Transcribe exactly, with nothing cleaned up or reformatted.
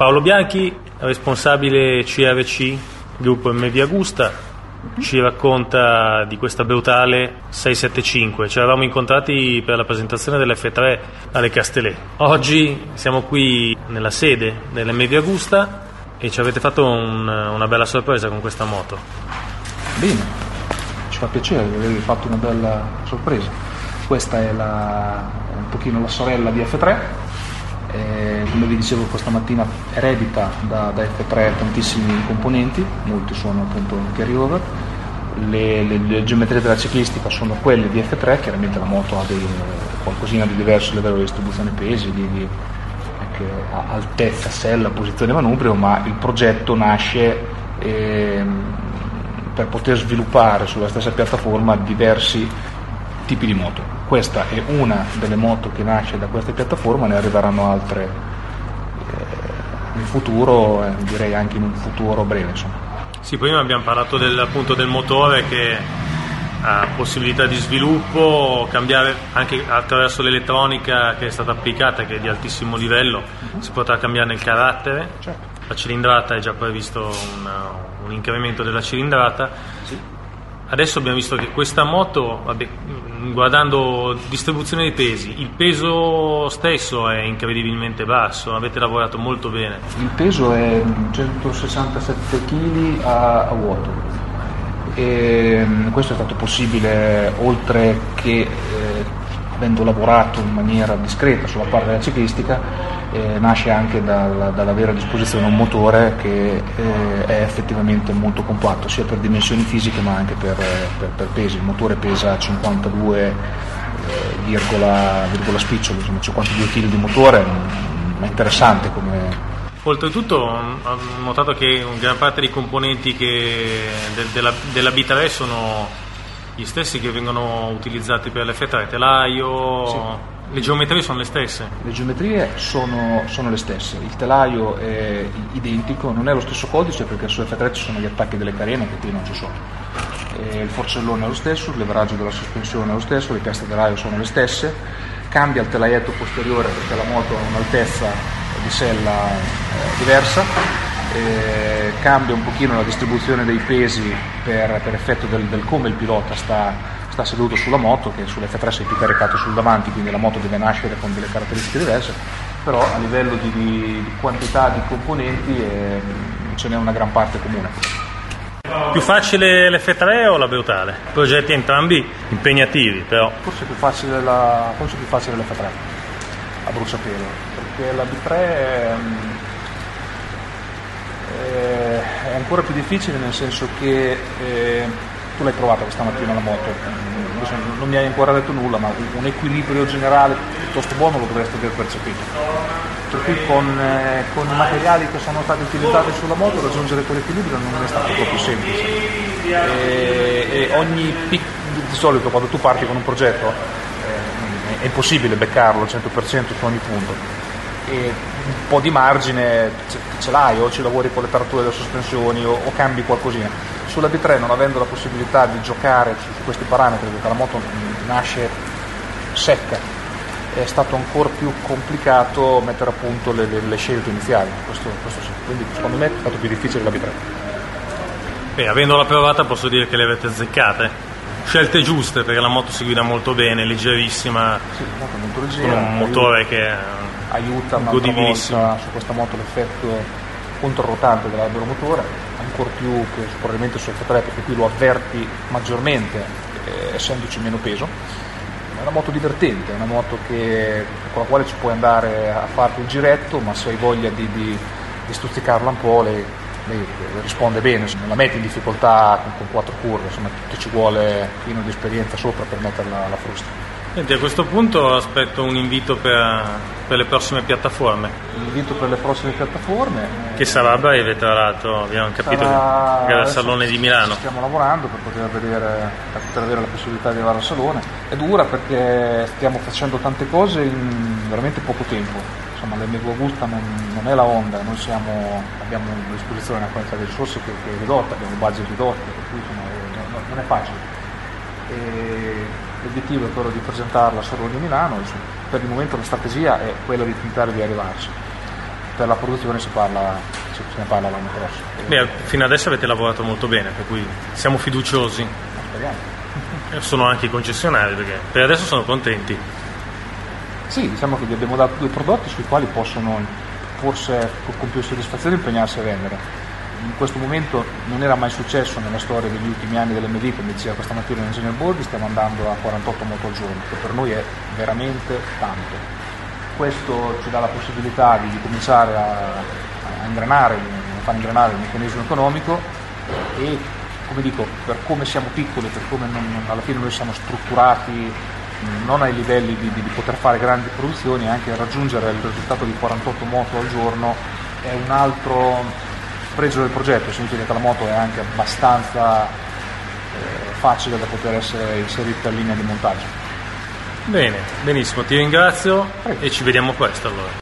Paolo Bianchi, responsabile C R C, gruppo M V Agusta, ci racconta di questa Breutale sei sette cinque. Ci eravamo incontrati per la presentazione dell'F tre alle Castellet. Oggi siamo qui nella sede dell'M V Agusta e ci avete fatto un, una bella sorpresa con questa moto. Bene, ci fa piacere di avervi fatto una bella sorpresa. Questa è la, un pochino la sorella di F tre. Eh, come vi dicevo, questa mattina eredita da, da F tre tantissimi componenti, molti sono appunto carryover. Le, le, le geometrie della ciclistica sono quelle di F tre, chiaramente la moto ha dei, qualcosina di diverso a livello di distribuzione pesi, di, di anche altezza, sella, posizione manubrio, ma il progetto nasce eh, per poter sviluppare sulla stessa piattaforma diversi tipi di moto. Questa è una delle moto che nasce da questa piattaforma, ne arriveranno altre eh, in futuro, eh, direi anche in un futuro breve, insomma. Sì, prima abbiamo parlato del, appunto del motore che ha possibilità di sviluppo, cambiare anche attraverso l'elettronica che è stata applicata, che è di altissimo livello, uh-huh. Si potrà cambiare il carattere. Certo. La cilindrata è già previsto una, un incremento della cilindrata. Sì. Adesso abbiamo visto che questa moto, vabbè, guardando distribuzione dei pesi, il peso stesso è incredibilmente basso, avete lavorato molto bene. Il peso è centosessantasette chili a, a vuoto e questo è stato possibile oltre che eh, avendo lavorato in maniera discreta sulla parte della ciclistica. Eh, nasce anche dal, dall'avere a disposizione un motore che eh, è effettivamente molto compatto sia per dimensioni fisiche ma anche per, per, per pesi. Il motore pesa cinquantadue eh, virgola, virgola spicciolo, insomma cinquantadue chili di motore, è interessante come... Oltretutto ho notato che gran parte dei componenti che de, della, della B tre sono gli stessi che vengono utilizzati per l'F tre, telaio... Sì. Le geometrie sono le stesse? Le geometrie sono, sono le stesse, il telaio è identico, non è lo stesso codice perché su F tre ci sono gli attacchi delle carene che qui non ci sono. E il forcellone è lo stesso, il leveraggio della sospensione è lo stesso, le piastre telaio sono le stesse, cambia il telaietto posteriore perché la moto ha un'altezza di sella eh, diversa, e cambia un pochino la distribuzione dei pesi per, per effetto del, del come il pilota sta sta seduto sulla moto, che sull'F tre sei più caricato sul davanti, quindi la moto deve nascere con delle caratteristiche diverse, però a livello di, di, di quantità di componenti eh, ce n'è una gran parte comune. Più facile l'F tre o la Breutale? Progetti entrambi impegnativi, però. Forse è più facile la, forse è più facile l'F tre a bruciapelo, perché la B tre è, è ancora più difficile, nel senso che eh, tu l'hai provata questa mattina la moto, non mi hai ancora detto nulla, ma un equilibrio generale piuttosto buono lo dovresti aver percepito. Per cui con, eh, con i materiali che sono stati utilizzati sulla moto raggiungere quell'equilibrio non è stato proprio semplice. E, e ogni pic, di solito quando tu parti con un progetto eh, è impossibile beccarlo al cento per cento su ogni punto. E un po' di margine ce, ce l'hai, o ci lavori con le tarature delle sospensioni o, o cambi qualcosina. Sulla B tre, non avendo la possibilità di giocare su, su questi parametri, perché la moto nasce secca, è stato ancora più complicato mettere a punto le, le, le scelte iniziali, questo, questo sì. Quindi secondo me è stato più difficile la B tre. Beh, avendola provata posso dire che le avete azzeccate, scelte giuste, perché la moto si guida molto bene, leggerissima, sì, molto, molto leggera, con un motore aiuta, che è aiuta godibilissimo su questa moto l'effetto controrotante dell'albero motore, ancora più che probabilmente su F tre, perché qui lo avverti maggiormente eh, essendoci meno peso. È una moto divertente, è una moto che, con la quale ci puoi andare a farti un giretto, ma se hai voglia di, di, di stuzzicarla un po' lei, lei risponde bene, non la metti in difficoltà con, con quattro curve, insomma ci vuole fino di esperienza sopra per metterla alla frusta. Senti, a questo punto aspetto un invito per, per le prossime piattaforme. L'invito per le prossime piattaforme che sarà a breve, tra l'altro abbiamo capito sarà, che era il Salone di Milano. Stiamo lavorando per poter vedere, per poter avere la possibilità di arrivare al Salone. È dura perché stiamo facendo tante cose in veramente poco tempo. Insomma, l'M V Agusta non, non è la Honda, noi siamo, abbiamo a disposizione una quantità di risorse che, che è ridotta, abbiamo un budget ridotto, per cui insomma, non, non è facile. E l'obiettivo è quello di presentarla a Salone di Milano, insomma, per il momento la strategia è quella di tentare di arrivarci. per la produzione si parla, se ne parla l'anno prossimo. Beh, fino adesso avete lavorato molto bene, per cui siamo fiduciosi. Speriamo. Sono anche i concessionari, perché per adesso sono contenti. Sì, diciamo che gli abbiamo dato due prodotti sui quali possono forse con più soddisfazione impegnarsi a vendere. In questo momento non era mai successo nella storia degli ultimi anni dell'M V, come diceva questa mattina l'ingegner Borghi, stiamo andando a quarantotto moto al giorno, che per noi è veramente tanto. Questo ci dà la possibilità di cominciare a, a ingranare, a far ingranare il meccanismo economico e, come dico, per come siamo piccoli, per come non, alla fine noi siamo strutturati non ai livelli di, di, di poter fare grandi produzioni, anche raggiungere il risultato di quarantotto moto al giorno è un altro pregio del progetto, significa che la moto è anche abbastanza eh, facile da poter essere inserita in linea di montaggio. Bene, benissimo, ti ringrazio e ci vediamo presto allora.